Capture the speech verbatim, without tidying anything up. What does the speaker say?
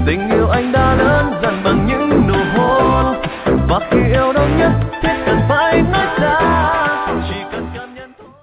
tình yêu anh đã lớn dần bằng những nụ hôn, và khi yêu